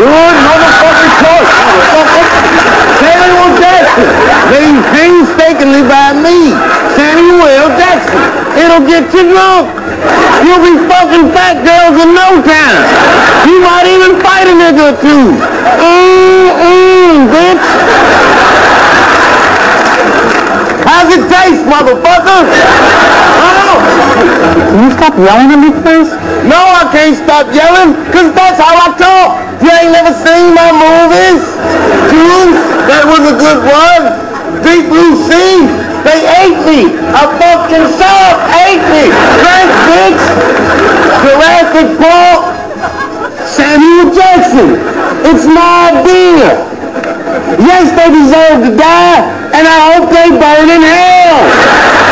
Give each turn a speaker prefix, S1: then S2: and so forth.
S1: Good motherfucking choice, motherfucker. Samuel Jackson, named painstakingly by me. Samuel Jackson. It'll get you drunk. You'll be fucking fat girls in no time. You might even fight a nigga or two. Bitch. How's it taste, motherfucker?
S2: Can you stop yelling at me, please?
S1: No, I can't stop yelling, because that's how I talk. You ain't never seen my movies? Juice, that was a good one. Deep Blue Sea, they ate me. A fucking shark ate me. Frank Bitch, Jurassic Park, Samuel Jackson. It's my idea. Yes, they deserve to die, and I hope they burn in hell.